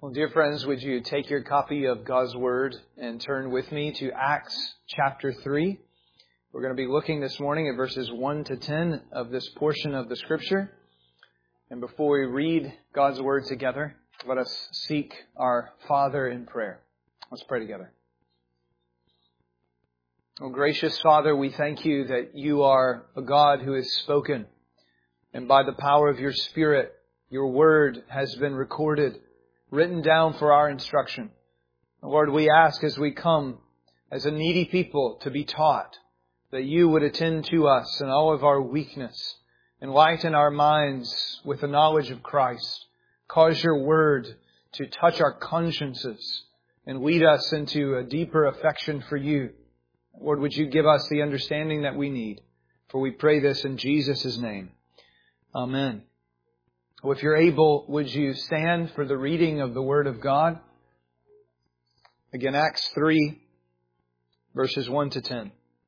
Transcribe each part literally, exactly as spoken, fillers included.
Well, dear friends, would you take your copy of God's Word and turn with me to Acts chapter three. We're going to be looking this morning at verses one to ten of this portion of the Scripture. And before we read God's Word together, let us seek our Father in prayer. Let's pray together. Oh, gracious Father, we thank you that you are a God who has spoken. And by the power of your Spirit, your Word has been recorded, written down for our instruction. Lord, we ask as we come as a needy people to be taught, that you would attend to us in all of our weakness, enlighten our minds with the knowledge of Christ, cause your word to touch our consciences and lead us into a deeper affection for you. Lord, would you give us the understanding that we need? For we pray this in Jesus' name. Amen. Well, if you're able, would you stand for the reading of the Word of God? Again, Acts three, verses one to ten.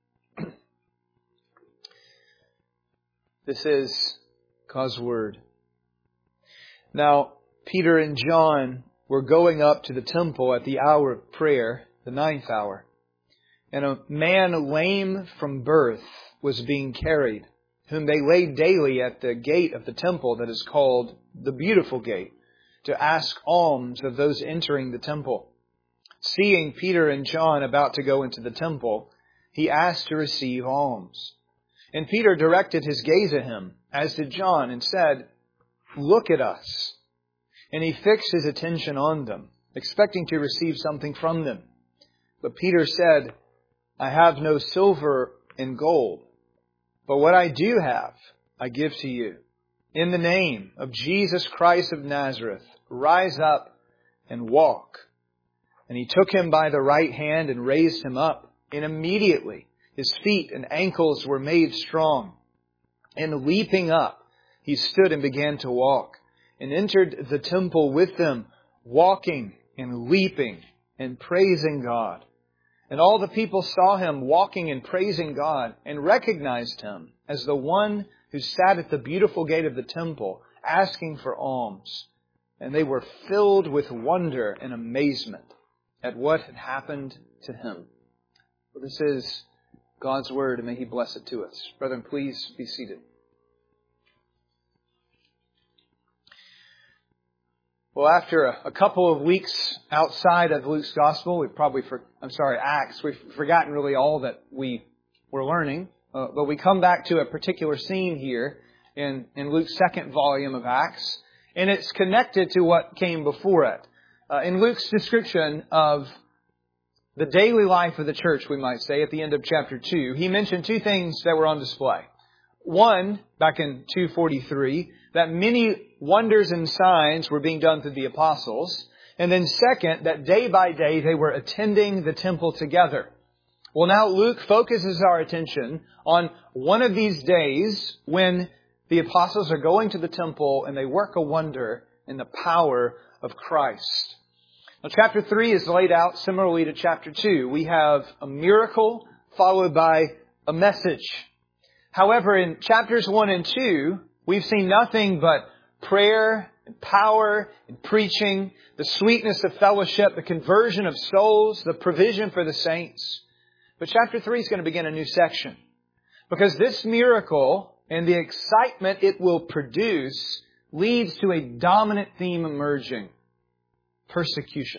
This is God's Word. Now, Peter and John were going up to the temple at the hour of prayer, the ninth hour. And a man lame from birth was being carried, whom they laid daily at the gate of the temple that is called the Beautiful Gate, to ask alms of those entering the temple. Seeing Peter and John about to go into the temple, he asked to receive alms. And Peter directed his gaze at him, as did John, and said, "Look at us." And he fixed his attention on them, expecting to receive something from them. But Peter said, "I have no silver and gold, but what I do have, I give to you. In the name of Jesus Christ of Nazareth, rise up and walk." And he took him by the right hand and raised him up. And immediately his feet and ankles were made strong. And leaping up, he stood and began to walk, and entered the temple with them, walking and leaping and praising God. And all the people saw him walking and praising God, and recognized him as the one who sat at the beautiful gate of the temple, asking for alms. And they were filled with wonder and amazement at what had happened to him. Well, this is God's Word, and may He bless it to us. Brethren, please be seated. Well, after a, a couple of weeks outside of Luke's Gospel, we've probably, for, I'm sorry, Acts, we've forgotten really all that we were learning. Uh, but we come back to a particular scene here in, in Luke's second volume of Acts, and it's connected to what came before it. Uh, in Luke's description of the daily life of the church, we might say, at the end of chapter two, he mentioned two things that were on display. One, back in two forty-three, that many wonders and signs were being done through the apostles. And then second, that day by day they were attending the temple together. Well, now Luke focuses our attention on one of these days when the apostles are going to the temple and they work a wonder in the power of Christ. Now, chapter three is laid out similarly to chapter two. We have a miracle followed by a message. However, in chapters one and two, we've seen nothing but prayer and power and preaching, the sweetness of fellowship, the conversion of souls, the provision for the saints. But chapter three is going to begin a new section, because this miracle and the excitement it will produce leads to a dominant theme emerging: persecution.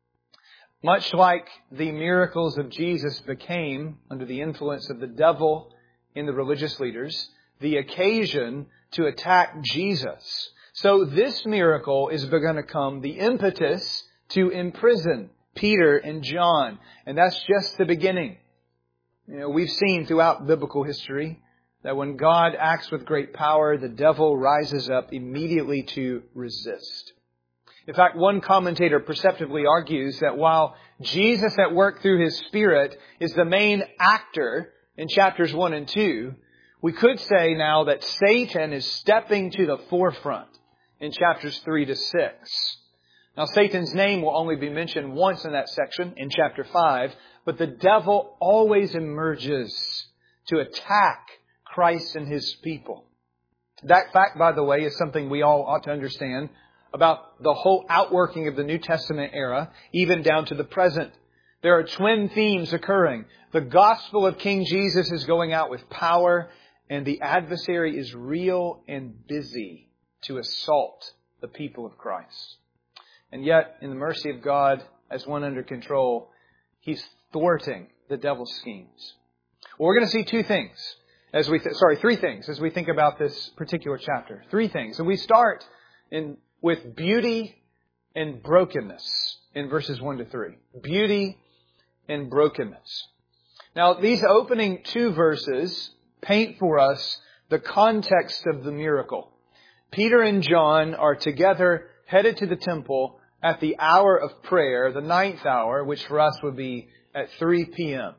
Much like the miracles of Jesus became, under the influence of the devil in the religious leaders, the occasion to attack Jesus, so this miracle is going to come the impetus to imprison Peter and John. And that's just the beginning. You know, we've seen throughout biblical history that when God acts with great power, the devil rises up immediately to resist. In fact, one commentator perceptively argues that while Jesus at work through His Spirit is the main actor in chapters one and two, we could say now that Satan is stepping to the forefront in chapters three to six. Now, Satan's name will only be mentioned once in that section, in chapter five, but the devil always emerges to attack Christ and His people. That fact, by the way, is something we all ought to understand. about the whole outworking of the New Testament era, even down to the present. There are twin themes occurring. The gospel of King Jesus is going out with power, and the adversary is real and busy to assault the people of Christ. And yet, in the mercy of God, as one under control, He's thwarting the devil's schemes. Well, we're going to see two things as we, th- sorry, three things as we think about this particular chapter. Three things. And we start in with beauty and brokenness in verses one to three. Beauty and brokenness. Now, these opening two verses paint for us the context of the miracle. Peter and John are together headed to the temple at the hour of prayer, the ninth hour, which for us would be at three p.m.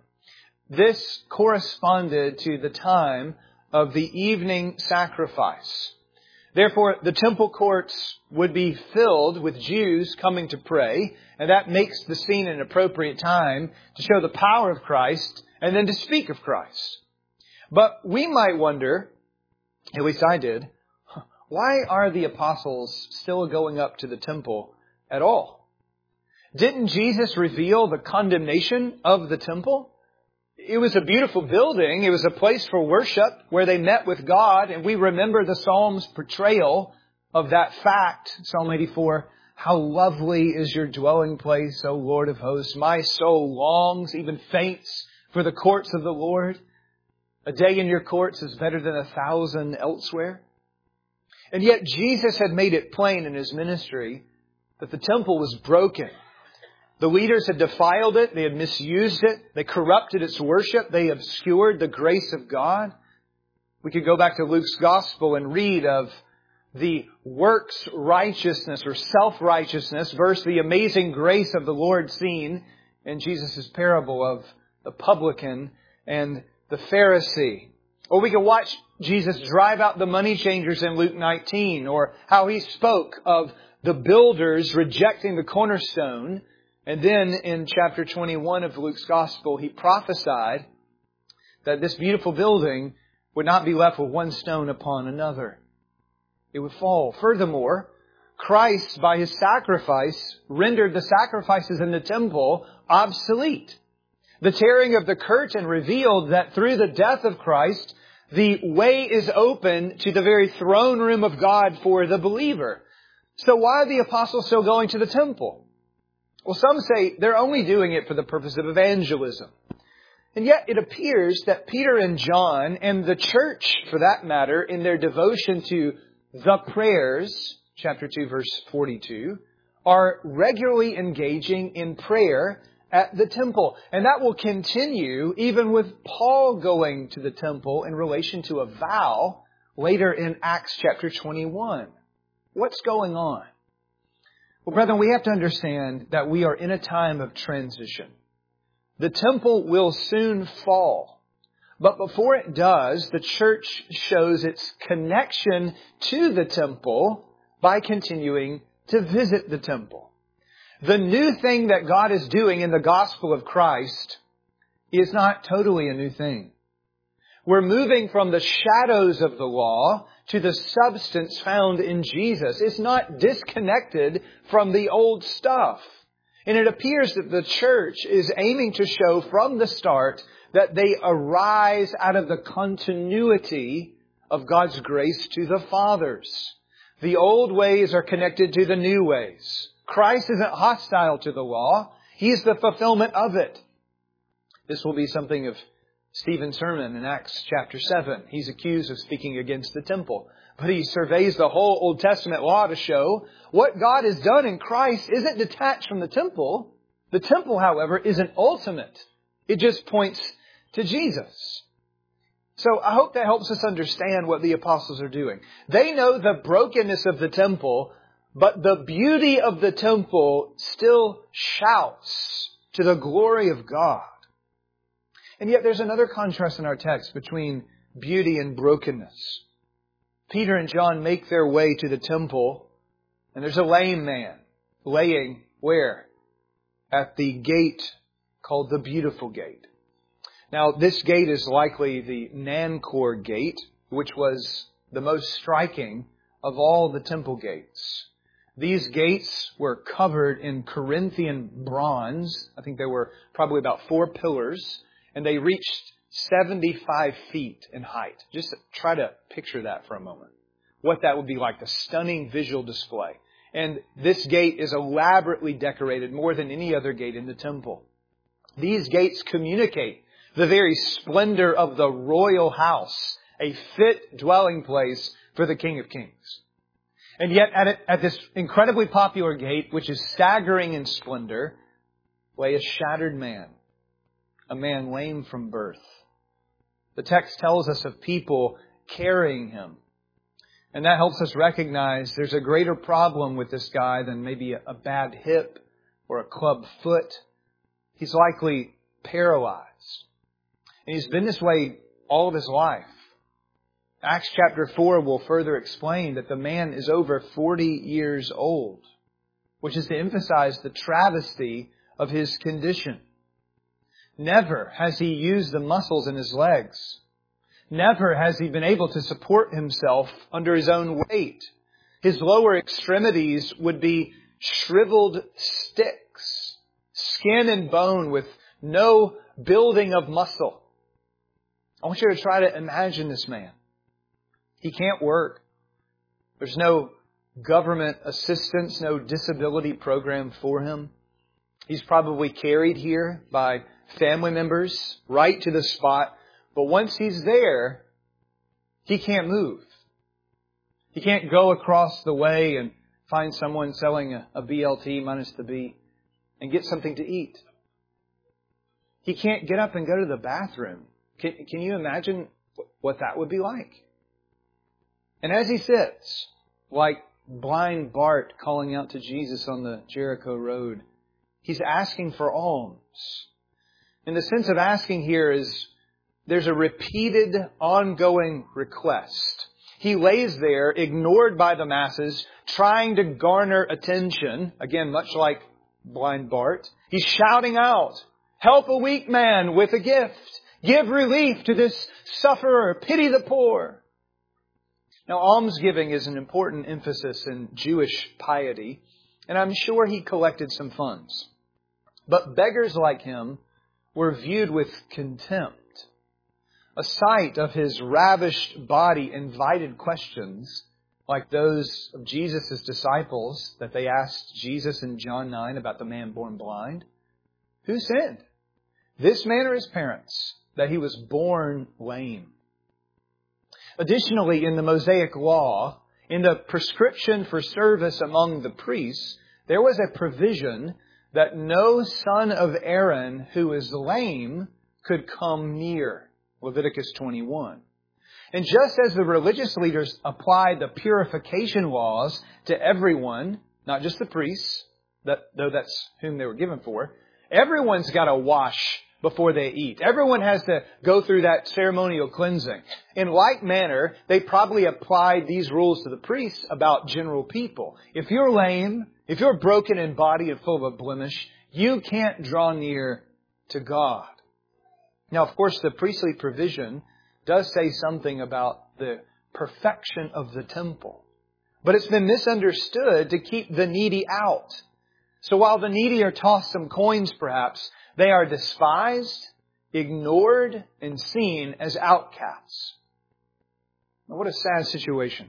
This corresponded to the time of the evening sacrifice. Therefore, the temple courts would be filled with Jews coming to pray, and that makes the scene an appropriate time to show the power of Christ and then to speak of Christ. But we might wonder, at least I did, why are the apostles still going up to the temple at all? Didn't Jesus reveal the condemnation of the temple? It was a beautiful building. It was a place for worship where they met with God. And we remember the Psalm's portrayal of that fact. Psalm eighty-four, how lovely is your dwelling place, O Lord of hosts. My soul longs, even faints, for the courts of the Lord. A day in your courts is better than a thousand elsewhere. And yet Jesus had made it plain in His ministry that the temple was broken. The leaders had defiled it. They had misused it. They corrupted its worship. They obscured the grace of God. We could go back to Luke's Gospel and read of the works righteousness or self-righteousness versus the amazing grace of the Lord seen in Jesus' parable of the publican and the Pharisee. Or we could watch Jesus drive out the money changers in Luke nineteen, or how He spoke of the builders rejecting the cornerstone. And then in chapter twenty-one of Luke's Gospel, He prophesied that this beautiful building would not be left with one stone upon another. It would fall. Furthermore, Christ, by His sacrifice, rendered the sacrifices in the temple obsolete. The tearing of the curtain revealed that through the death of Christ, the way is open to the very throne room of God for the believer. So why are the apostles still going to the temple? Well, some say they're only doing it for the purpose of evangelism. And yet it appears that Peter and John, and the church for that matter, in their devotion to the prayers, chapter two, verse forty-two, are regularly engaging in prayer at the temple. And that will continue even with Paul going to the temple in relation to a vow later in Acts chapter twenty-one. What's going on? Well, brethren, we have to understand that we are in a time of transition. The temple will soon fall. But before it does, the church shows its connection to the temple by continuing to visit the temple. The new thing that God is doing in the gospel of Christ is not totally a new thing. We're moving from the shadows of the law to the substance found in Jesus. It's not disconnected from the old stuff. And it appears that the church is aiming to show from the start that they arise out of the continuity of God's grace to the fathers. The old ways are connected to the new ways. Christ isn't hostile to the law. He's the fulfillment of it. This will be something of Stephen's sermon in Acts chapter seven. He's accused of speaking against the temple. But he surveys the whole Old Testament law to show what God has done in Christ isn't detached from the temple. The temple, however, isn't ultimate. It just points to Jesus. So I hope that helps us understand what the apostles are doing. They know the brokenness of the temple, but the beauty of the temple still shouts to the glory of God. And yet there's another contrast in our text between beauty and brokenness. Peter and John make their way to the temple, and there's a lame man laying where? At the gate called the Beautiful Gate. Now, this gate is likely the Nankor Gate, which was the most striking of all the temple gates. These gates were covered in Corinthian bronze. I think there were probably about four pillars, and they reached seventy-five feet in height. Just try to picture that for a moment. What that would be like, the stunning visual display. And this gate is elaborately decorated more than any other gate in the temple. These gates communicate the very splendor of the royal house, a fit dwelling place for the King of Kings. And yet at, it, at this incredibly popular gate, which is staggering in splendor, lay a shattered man, a man lame from birth. The text tells us of people carrying him. And that helps us recognize there's a greater problem with this guy than maybe a, a bad hip or a club foot. He's likely paralyzed. And he's been this way all of his life. Acts chapter four will further explain that the man is over forty years old, which is to emphasize the travesty of his condition. Never has he used the muscles in his legs. Never has he been able to support himself under his own weight. His lower extremities would be shriveled sticks, skin and bone with no building of muscle. I want you to try to imagine this man. He can't work. There's no government assistance, no disability program for him. He's probably carried here by family members right to the spot. But once he's there, he can't move. He can't go across the way and find someone selling a, a B L T minus the B and get something to eat. He can't get up and go to the bathroom. Can, can you imagine what that would be like? And as he sits, like blind Bart calling out to Jesus on the Jericho road, he's asking for alms. And the sense of asking here is there's a repeated, ongoing request. He lays there, ignored by the masses, trying to garner attention. Again, much like blind Bart. He's shouting out, "Help a weak man with a gift. Give relief to this sufferer. Pity the poor." Now, almsgiving is an important emphasis in Jewish piety, and I'm sure he collected some funds. But beggars like him were viewed with contempt. A sight of his ravished body invited questions like those of Jesus' disciples that they asked Jesus in John nine about the man born blind. Who sinned, this man or his parents, that he was born lame? Additionally, in the Mosaic law, in the prescription for service among the priests, there was a provision that no son of Aaron who is lame could come near. Leviticus twenty-one. And just as the religious leaders applied the purification laws to everyone, not just the priests, that, though that's whom they were given for, everyone's got to wash before they eat. Everyone has to go through that ceremonial cleansing. In like manner, they probably applied these rules to the priests about general people. If you're lame, if you're broken in body and full of a blemish, you can't draw near to God. Now, of course, the priestly provision does say something about the perfection of the temple. But it's been misunderstood to keep the needy out. So while the needy are tossed some coins, perhaps, they are despised, ignored, and seen as outcasts. Now, what a sad situation.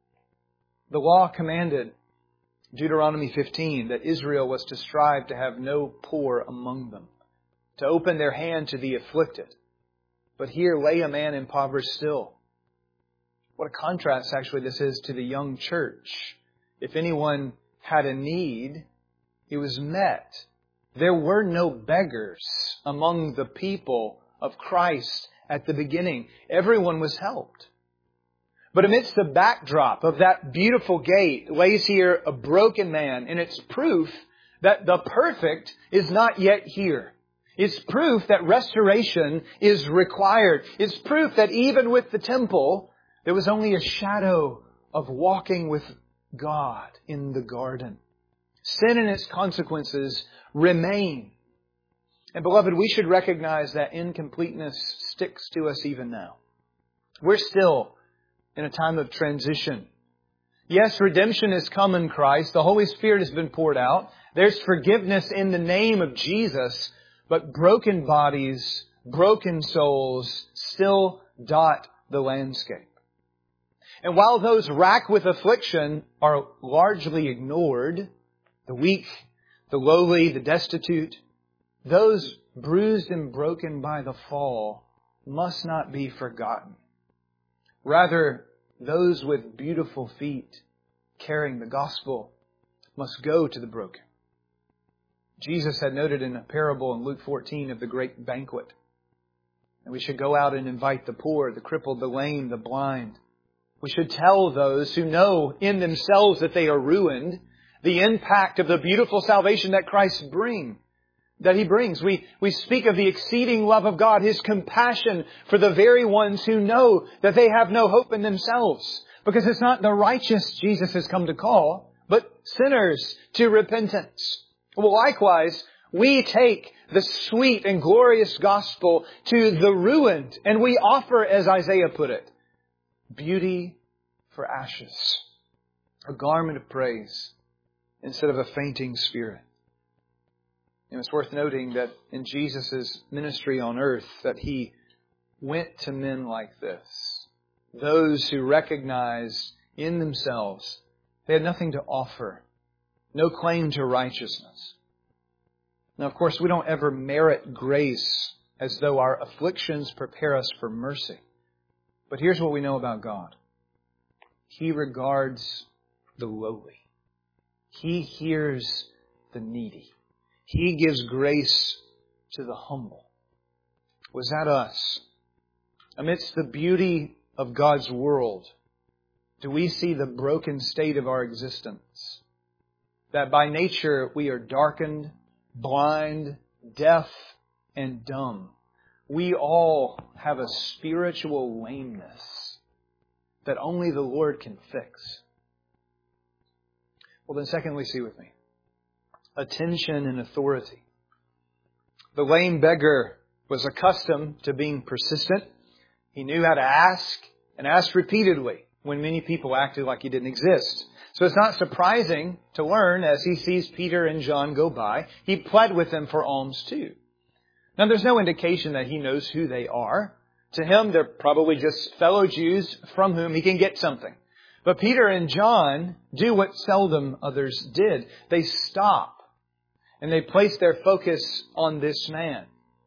The law commanded, Deuteronomy fifteen, that Israel was to strive to have no poor among them, to open their hand to the afflicted. But here lay a man impoverished still. What a contrast, actually, this is to the young church. If anyone had a need, he was met. There were no beggars among the people of Christ at the beginning. Everyone was helped. But amidst the backdrop of that beautiful gate lays here a broken man, and it's proof that the perfect is not yet here. It's proof that restoration is required. It's proof that even with the temple, there was only a shadow of walking with God in the garden. Sin and its consequences remain. And beloved, we should recognize that incompleteness sticks to us even now. We're still in a time of transition. Yes, redemption has come in Christ. The Holy Spirit has been poured out. There's forgiveness in the name of Jesus. But broken bodies, broken souls still dot the landscape. And while those racked with affliction are largely ignored, the weak, the lowly, the destitute, those bruised and broken by the fall must not be forgotten. Rather, those with beautiful feet carrying the gospel must go to the broken. Jesus had noted in a parable in Luke fourteen of the great banquet. And we should go out and invite the poor, the crippled, the lame, the blind. We should tell those who know in themselves that they are ruined the impact of the beautiful salvation that Christ brings. That He brings. We, we speak of the exceeding love of God, His compassion for the very ones who know that they have no hope in themselves. Because it's not the righteous Jesus has come to call, but sinners to repentance. Well, likewise, we take the sweet and glorious gospel to the ruined, and we offer, as Isaiah put it, beauty for ashes, a garment of praise instead of a fainting spirit. And it's worth noting that in Jesus' ministry on earth that He went to men like this. Those who recognized in themselves they had nothing to offer. No claim to righteousness. Now, of course, we don't ever merit grace as though our afflictions prepare us for mercy. But here's what we know about God. He regards the lowly. He hears the needy. He gives grace to the humble. Was that us? Amidst the beauty of God's world, do we see the broken state of our existence? That by nature we are darkened, blind, deaf, and dumb. We all have a spiritual lameness that only the Lord can fix. Well, then secondly, see with me. Attention and authority. The lame beggar was accustomed to being persistent. He knew how to ask and asked repeatedly when many people acted like He didn't exist. So it's not surprising to learn as he sees Peter and John go by, he pled with them for alms too. Now there's no indication that he knows who they are. To him, they're probably just fellow Jews from whom he can get something. But Peter and John do what seldom others did. They stop and they place their focus on this man.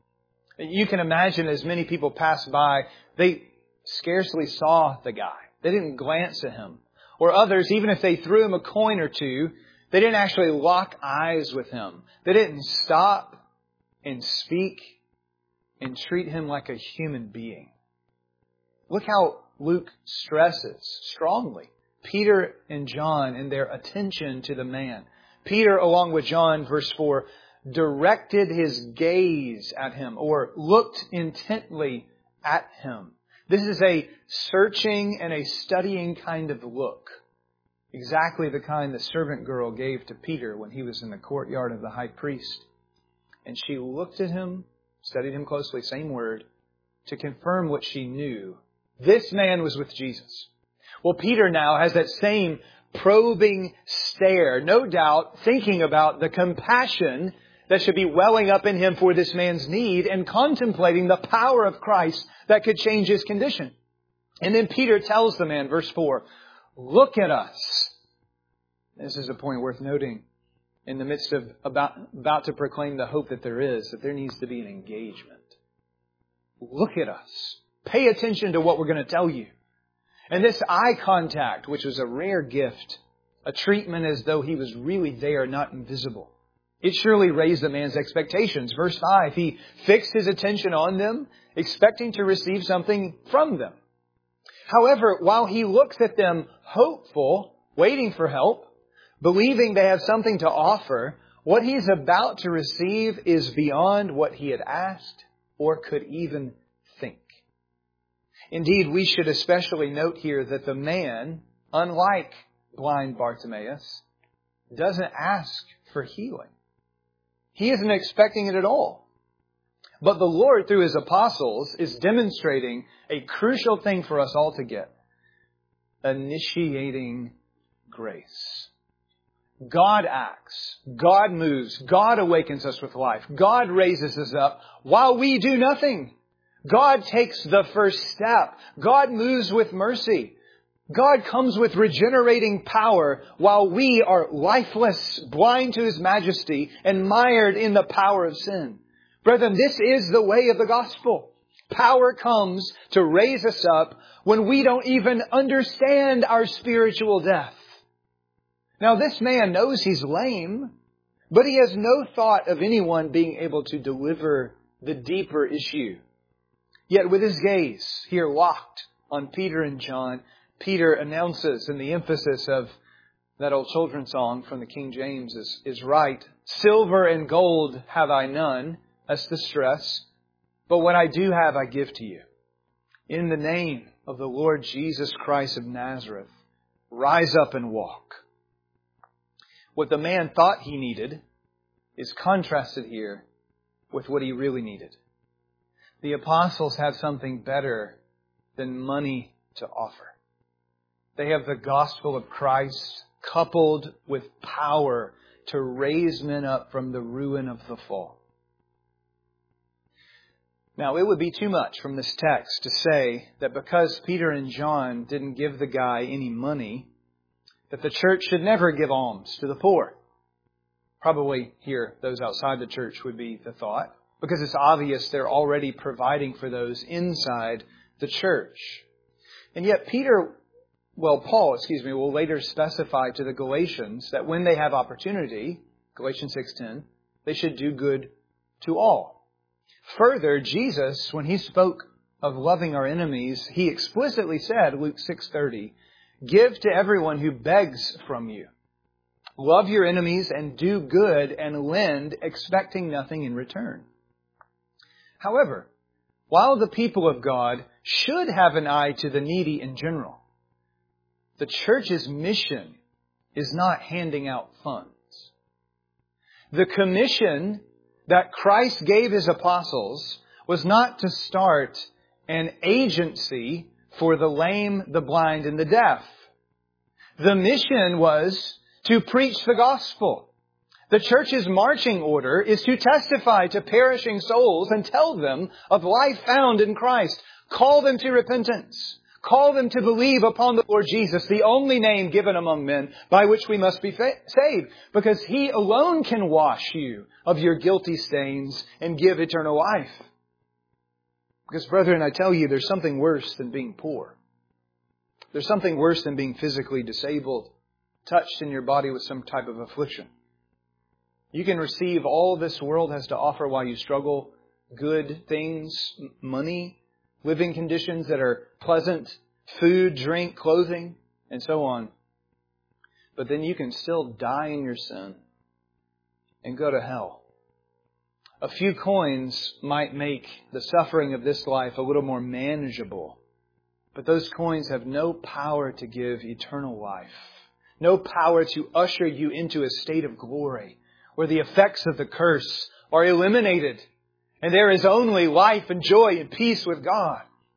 You can imagine as many people passed by, they scarcely saw the guy. They didn't glance at him. Or others, even if they threw him a coin or two, they didn't actually lock eyes with him. They didn't stop and speak and treat him like a human being. Look how Luke stresses strongly Peter and John in their attention to the man. Peter, along with John, verse four, directed his gaze at him or looked intently at him. This is a searching and a studying kind of look. Exactly the kind the servant girl gave to Peter when he was in the courtyard of the high priest. And she looked at him, studied him closely, same word, to confirm what she knew. This man was with Jesus. Well, Peter now has that same probing stare, no doubt thinking about the compassion that should be welling up in him for this man's need and contemplating the power of Christ that could change his condition. And then Peter tells the man, verse four, look at us. This is a point worth noting in the midst of about, about to proclaim the hope that there is, that there needs to be an engagement. Look at us. Pay attention to what we're going to tell you. And this eye contact, which was a rare gift, a treatment as though he was really there, not invisible. It surely raised the man's expectations. Verse five, he fixed his attention on them, expecting to receive something from them. However, while he looks at them hopeful, waiting for help, believing they have something to offer, what he's about to receive is beyond what he had asked or could even think. Indeed, we should especially note here that the man, unlike blind Bartimaeus, doesn't ask for healing. He isn't expecting it at all. But the Lord, through His apostles, is demonstrating a crucial thing for us all to get. Initiating grace. God acts. God moves. God awakens us with life. God raises us up while we do nothing. God takes the first step. God moves with mercy. God comes with regenerating power while we are lifeless, blind to His majesty, and mired in the power of sin. Brethren, this is the way of the gospel. Power comes to raise us up when we don't even understand our spiritual death. Now, this man knows he's lame, but he has no thought of anyone being able to deliver the deeper issue. Yet with his gaze here locked on Peter and John, Peter announces, and the emphasis of that old children's song from the King James is, is right. Silver and gold have I none. That's the stress. But what I do have, I give to you. In the name of the Lord Jesus Christ of Nazareth, rise up and walk. What the man thought he needed is contrasted here with what he really needed. The apostles have something better than money to offer. They have the gospel of Christ coupled with power to raise men up from the ruin of the fall. Now, it would be too much from this text to say that because Peter and John didn't give the guy any money, that the church should never give alms to the poor. Probably here, those outside the church would be the thought, because it's obvious they're already providing for those inside the church. And yet Peter, well, Paul, excuse me, will later specify to the Galatians that when they have opportunity, Galatians six ten, they should do good to all. Further, Jesus, when He spoke of loving our enemies, He explicitly said, Luke six thirty, give to everyone who begs from you. Love your enemies and do good and lend, expecting nothing in return. However, while the people of God should have an eye to the needy in general, the church's mission is not handing out funds. The commission that Christ gave His apostles was not to start an agency for the lame, the blind, and the deaf. The mission was to preach the gospel. The church's marching order is to testify to perishing souls and tell them of life found in Christ. Call them to repentance. Call them to believe upon the Lord Jesus, the only name given among men by which we must be fa- saved, because He alone can wash you of your guilty stains and give eternal life. Because, brethren, I tell you, there's something worse than being poor. There's something worse than being physically disabled, touched in your body with some type of affliction. You can receive all this world has to offer while you struggle, good things, money, living conditions that are pleasant, food, drink, clothing, and so on. But then you can still die in your sin and go to hell. A few coins might make the suffering of this life a little more manageable, but those coins have no power to give eternal life, no power to usher you into a state of glory where the effects of the curse are eliminated and there is only life and joy and peace with God.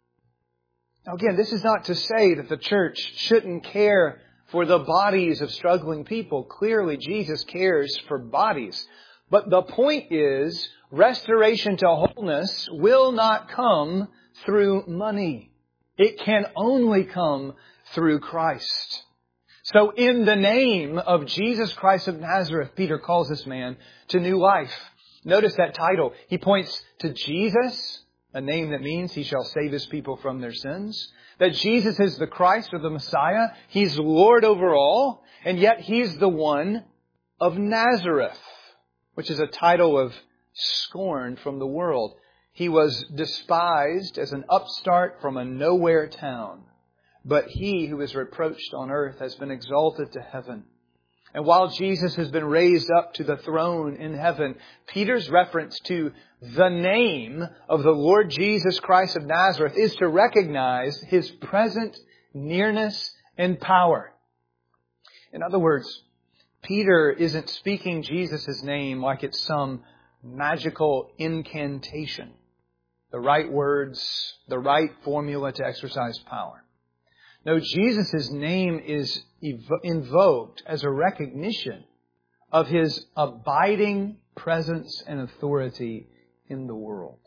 Now again, this is not to say that the church shouldn't care for the bodies of struggling people. Clearly, Jesus cares for bodies. But the point is, restoration to wholeness will not come through money. It can only come through Christ. So in the name of Jesus Christ of Nazareth, Peter calls this man to new life. Notice that title. He points to Jesus, a name that means He shall save His people from their sins. That Jesus is the Christ or the Messiah. He's Lord over all. And yet He's the one of Nazareth, which is a title of scorn from the world. He was despised as an upstart from a nowhere town. But He who is reproached on earth has been exalted to heaven. And while Jesus has been raised up to the throne in heaven, Peter's reference to the name of the Lord Jesus Christ of Nazareth is to recognize His present nearness and power. In other words, Peter isn't speaking Jesus' name like it's some magical incantation. The right words, the right formula to exercise power. No, Jesus' name is evo- invoked as a recognition of His abiding presence and authority in the world.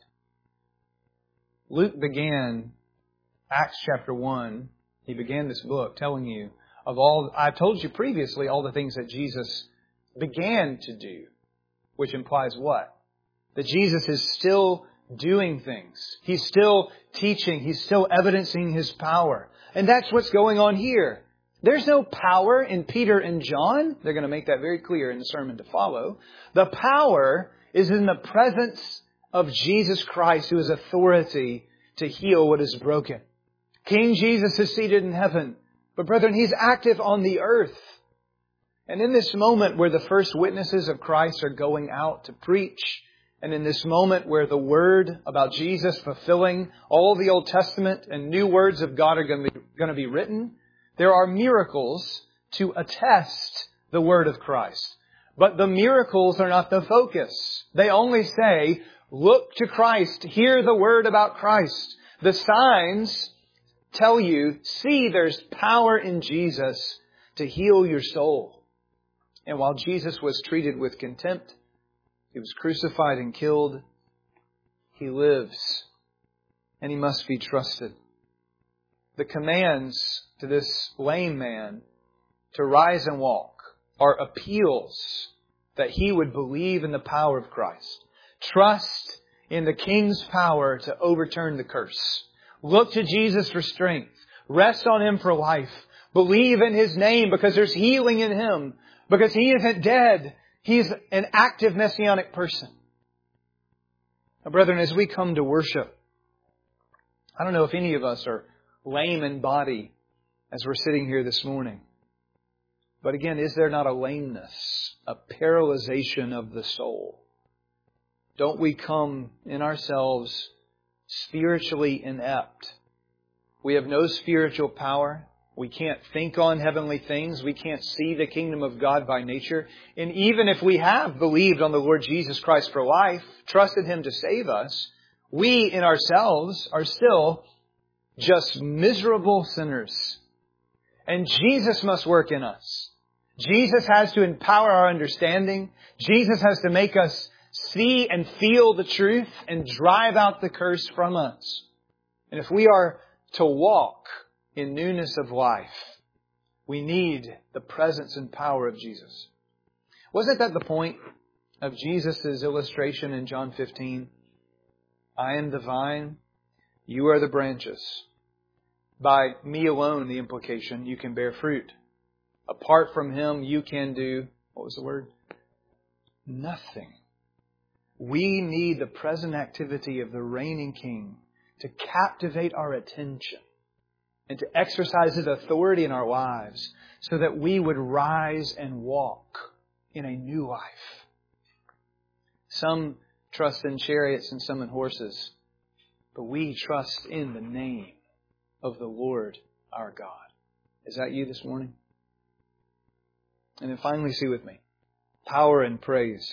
Luke began Acts chapter one. He began this book telling you of all, I've told you previously, all the things that Jesus began to do, which implies what? That Jesus is still doing things. He's still teaching. He's still evidencing His power. And that's what's going on here. There's no power in Peter and John. They're going to make that very clear in the sermon to follow. The power is in the presence of Jesus Christ, who has authority to heal what is broken. King Jesus is seated in heaven. But brethren, He's active on the earth. And in this moment where the first witnesses of Christ are going out to preach, and in this moment where the word about Jesus fulfilling all the Old Testament and new words of God are going to be, going to be written, there are miracles to attest the word of Christ. But the miracles are not the focus. They only say, look to Christ, hear the word about Christ. The signs tell you, see, there's power in Jesus to heal your soul. And while Jesus was treated with contempt, He was crucified and killed, He lives, and He must be trusted. The commands to this lame man to rise and walk are appeals that he would believe in the power of Christ. Trust in the King's power to overturn the curse. Look to Jesus for strength. Rest on Him for life. Believe in His name because there's healing in Him. Because He isn't dead. He's an active messianic person. Now, brethren, as we come to worship, I don't know if any of us are lame in body as we're sitting here this morning. But again, is there not a lameness, a paralyzation of the soul? Don't we come in ourselves spiritually inept? We have no spiritual power. We can't think on heavenly things. We can't see the kingdom of God by nature. And even if we have believed on the Lord Jesus Christ for life, trusted Him to save us, we in ourselves are still just miserable sinners. And Jesus must work in us. Jesus has to empower our understanding. Jesus has to make us see and feel the truth and drive out the curse from us. And if we are to walk in newness of life, we need the presence and power of Jesus. Wasn't that the point of Jesus' illustration in John fifteen? I am the vine, you are the branches. By me alone, the implication, you can bear fruit. Apart from Him, you can do, what was the word? Nothing. We need the present activity of the reigning King to captivate our attention and to exercise His authority in our lives so that we would rise and walk in a new life. Some trust in chariots and some in horses, but we trust in the name of the Lord our God. Is that you this morning? And then finally, see with me, power and praise.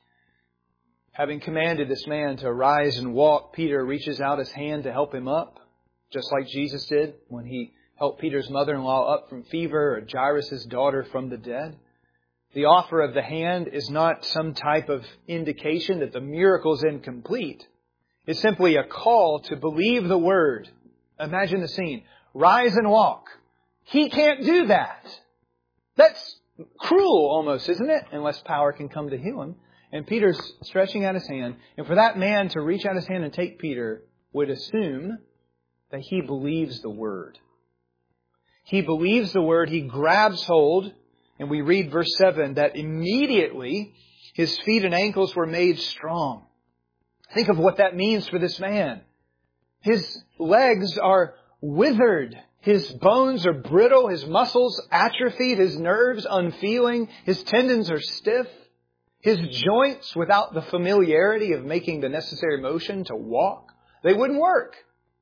Having commanded this man to rise and walk, Peter reaches out his hand to help him up, just like Jesus did when He helped Peter's mother-in-law up from fever or Jairus' daughter from the dead. The offer of the hand is not some type of indication that the miracle is incomplete. It's simply a call to believe the word. Imagine the scene. Rise and walk. He can't do that. That's cruel almost, isn't it? Unless power can come to heal him. And Peter's stretching out his hand. And for that man to reach out his hand and take Peter would assume that he believes the word. He believes the word. He grabs hold. And we read verse seven that immediately his feet and ankles were made strong. Think of what that means for this man. His legs are withered. His bones are brittle. His muscles atrophied. His nerves unfeeling. His tendons are stiff. His joints, without the familiarity of making the necessary motion to walk, they wouldn't work.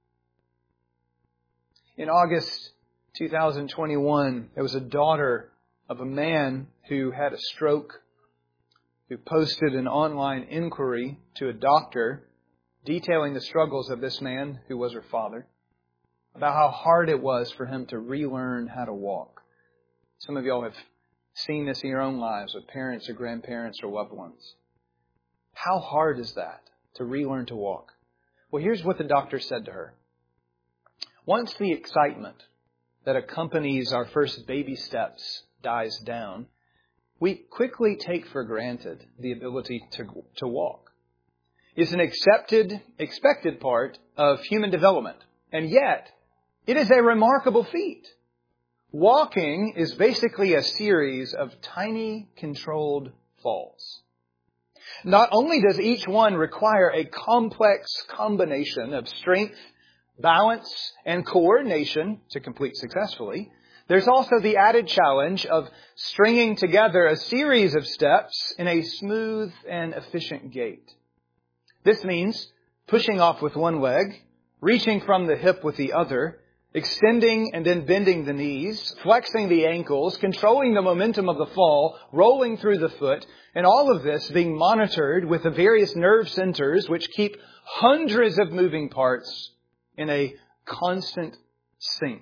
In August two thousand twenty-one, there was a daughter of a man who had a stroke, who posted an online inquiry to a doctor detailing the struggles of this man who was her father. about how hard it was for him to relearn how to walk. Some of y'all have seen this in your own lives with parents or grandparents or loved ones. How hard is that to relearn to walk? Well, here's what the doctor said to her. Once the excitement that accompanies our first baby steps dies down, we quickly take for granted the ability to, to walk. It's an accepted, expected part of human development. And yet, it is a remarkable feat. Walking is basically a series of tiny, controlled falls. Not only does each one require a complex combination of strength, balance, and coordination to complete successfully, there's also the added challenge of stringing together a series of steps in a smooth and efficient gait. This means pushing off with one leg, reaching from the hip with the other, extending and then bending the knees, flexing the ankles, controlling the momentum of the fall, rolling through the foot, and all of this being monitored with the various nerve centers which keep hundreds of moving parts in a constant sync.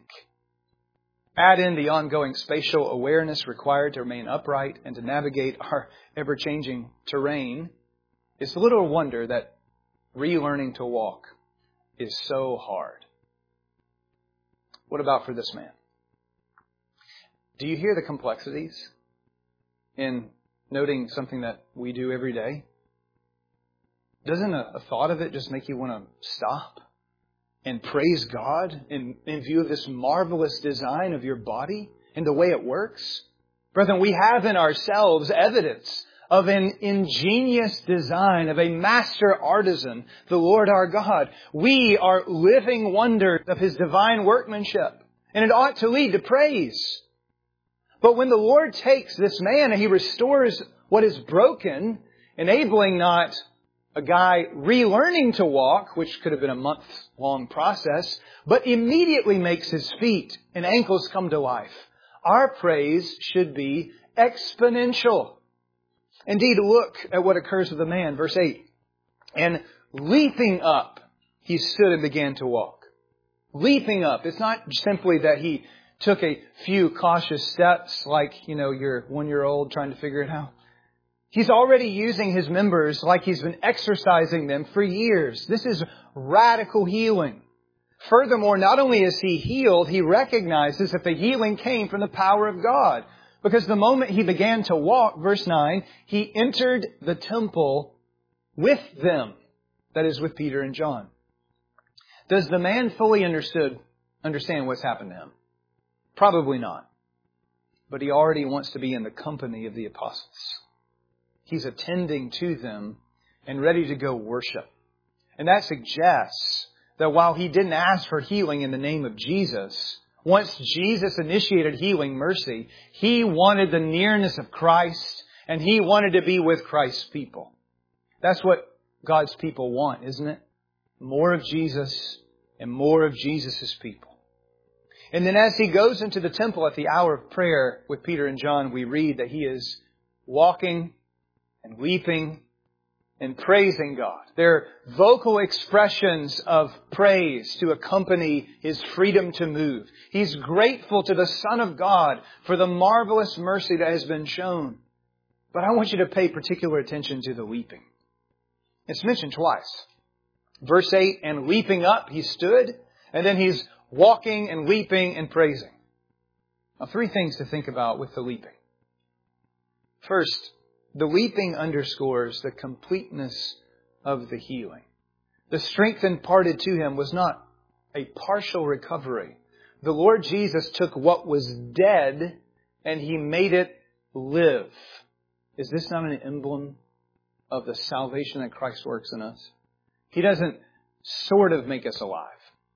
Add in the ongoing spatial awareness required to remain upright and to navigate our ever-changing terrain. It's little wonder that relearning to walk is so hard. What about for this man? Do you hear the complexities in noting something that we do every day? Doesn't a, a thought of it just make you want to stop and praise God in, in view of this marvelous design of your body and the way it works? Brethren, we have in ourselves evidence of an ingenious design, of a master artisan, the Lord our God. We are living wonders of His divine workmanship, and it ought to lead to praise. But when the Lord takes this man and He restores what is broken, enabling not a guy relearning to walk, which could have been a month-long process, but immediately makes his feet and ankles come to life, our praise should be exponential. Indeed, look at what occurs with the man. Verse eight. And leaping up, he stood and began to walk. Leaping up. It's not simply that he took a few cautious steps like, you know, your one-year-old trying to figure it out. He's already using his members like he's been exercising them for years. This is radical healing. Furthermore, not only is he healed, he recognizes that the healing came from the power of God. Because the moment he began to walk, verse nine, he entered the temple with them. That is, with Peter and John. Does the man fully understood, understand what's happened to him? Probably not. But he already wants to be in the company of the apostles. He's attending to them and ready to go worship. And that suggests that while he didn't ask for healing in the name of Jesus, once Jesus initiated healing mercy, He wanted the nearness of Christ and He wanted to be with Christ's people. That's what God's people want, isn't it? More of Jesus and more of Jesus' people. And then as he goes into the temple at the hour of prayer with Peter and John, we read that he is walking and leaping and praising God. They're vocal expressions of praise to accompany his freedom to move. He's grateful to the Son of God for the marvelous mercy that has been shown. But I want you to pay particular attention to the leaping. It's mentioned twice. Verse eight, and leaping up, he stood, and then he's walking and leaping and praising. Now, three things to think about with the leaping. First, the leaping underscores the completeness of the healing. The strength imparted to him was not a partial recovery. The Lord Jesus took what was dead and He made it live. Is this not an emblem of the salvation that Christ works in us? He doesn't sort of make us alive.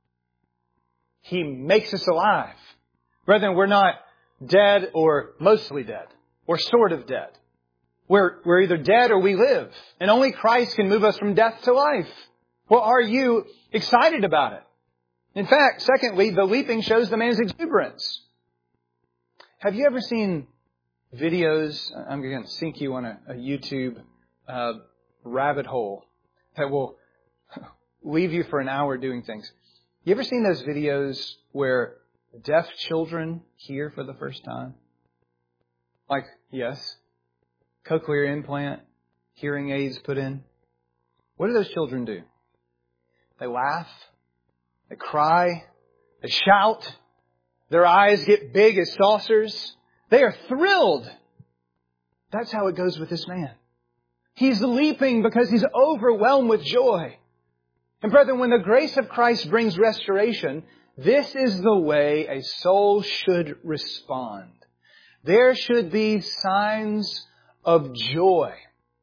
He makes us alive. Brethren, we're not dead or mostly dead or sort of dead. We're, we're either dead or we live. And only Christ can move us from death to life. Well, are you excited about it? In fact, secondly, the leaping shows the man's exuberance. Have you ever seen videos? I'm going to sink you on a, a YouTube uh, rabbit hole that will leave you for an hour doing things. You ever seen those videos where deaf children hear for the first time? Like, yes, cochlear implant, hearing aids put in. What do those children do? They laugh, they cry, they shout, their eyes get big as saucers. They are thrilled. That's how it goes with this man. He's leaping because he's overwhelmed with joy. And brethren, when the grace of Christ brings restoration, this is the way a soul should respond. There should be signs of joy.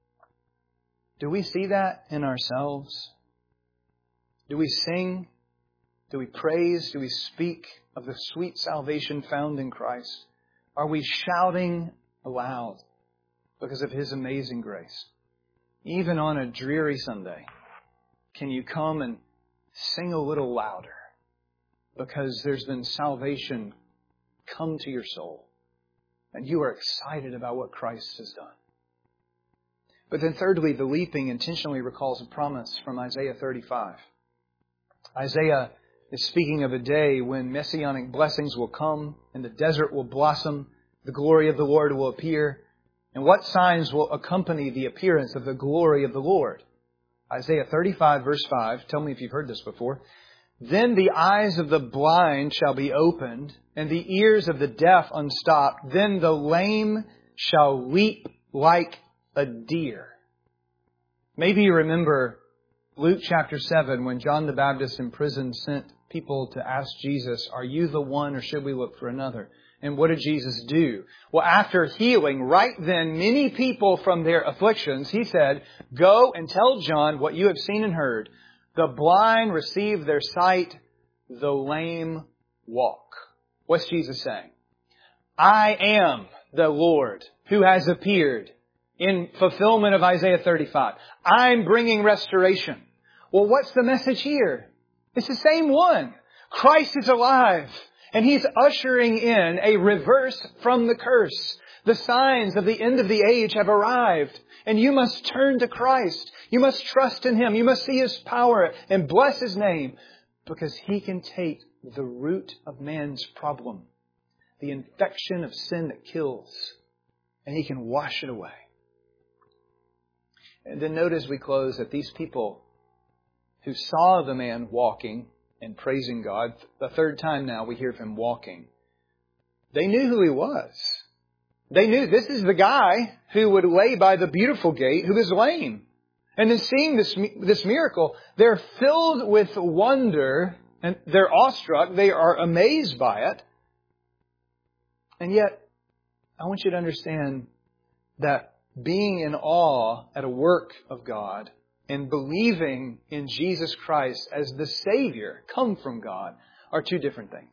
Do we see that in ourselves? Do we sing? Do we praise? Do we speak of the sweet salvation found in Christ? Are we shouting aloud because of His amazing grace? Even on a dreary Sunday, can you come and sing a little louder because there's been salvation come to your soul and you are excited about what Christ has done? But then thirdly, the leaping intentionally recalls a promise from Isaiah thirty-five. Isaiah is speaking of a day when messianic blessings will come and the desert will blossom, the glory of the Lord will appear. And what signs will accompany the appearance of the glory of the Lord? Isaiah thirty-five verse five. Tell me if you've heard this before. Then the eyes of the blind shall be opened, and the ears of the deaf unstopped. Then the lame shall leap like a deer. Maybe you remember Luke chapter seven, when John the Baptist in prison sent people to ask Jesus, are you the one or should we look for another? And what did Jesus do? Well, after healing right then many people from their afflictions, He said, go and tell John what you have seen and heard. The blind receive their sight, the lame walk. What's Jesus saying? I am the Lord who has appeared in fulfillment of Isaiah thirty-five. I'm bringing restoration. Well, what's the message here? It's the same one. Christ is alive. And He's ushering in a reverse from the curse. The signs of the end of the age have arrived. And you must turn to Christ. You must trust in Him. You must see His power and bless His name. Because He can take the root of man's problem, the infection of sin that kills, and He can wash it away. And then note as we close that these people who saw the man walking and praising God, the third time now we hear of him walking, they knew who he was. They knew this is the guy who would lay by the beautiful gate who is lame. And then seeing this, this miracle, they're filled with wonder and they're awestruck. They are amazed by it. And yet, I want you to understand that being in awe at a work of God and believing in Jesus Christ as the Savior, come from God, are two different things.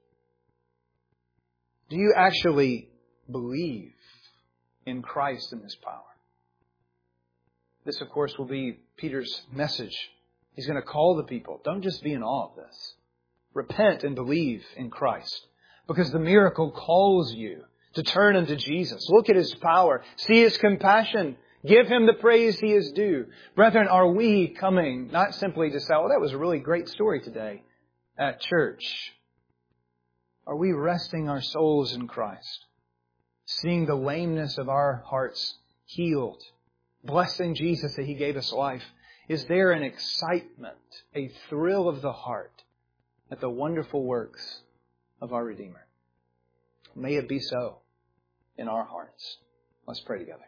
Do you actually believe in Christ and His power? This, of course, will be Peter's message. He's going to call the people. Don't just be in awe of this. Repent and believe in Christ. Because the miracle calls you to turn unto Jesus. Look at His power. See His compassion. Give Him the praise He is due. Brethren, are we coming not simply to say, oh, that was a really great story today at church? Are we resting our souls in Christ? Seeing the lameness of our hearts healed? Blessing Jesus that He gave us life? Is there an excitement, a thrill of the heart at the wonderful works of our Redeemer? May it be so in our hearts. Let's pray together.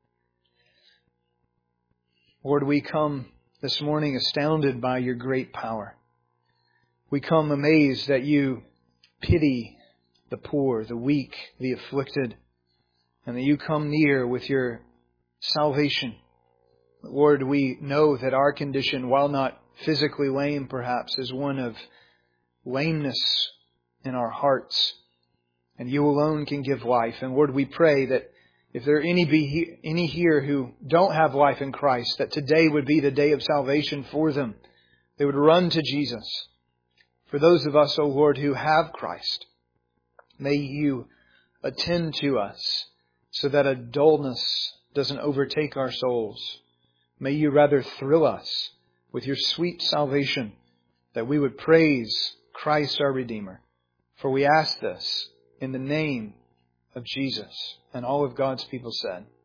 Lord, we come this morning astounded by Your great power. We come amazed that You pity the poor, the weak, the afflicted, and that You come near with Your salvation. Lord, we know that our condition, while not physically lame perhaps, is one of lameness in our hearts. And You alone can give life. And Lord, we pray that if there are any, be, any here who don't have life in Christ, that today would be the day of salvation for them. They would run to Jesus. For those of us, O Lord, who have Christ, may You attend to us so that a dullness doesn't overtake our souls. May You rather thrill us with Your sweet salvation, that we would praise Christ our Redeemer. For we ask this in the name of Jesus. And all of God's people said,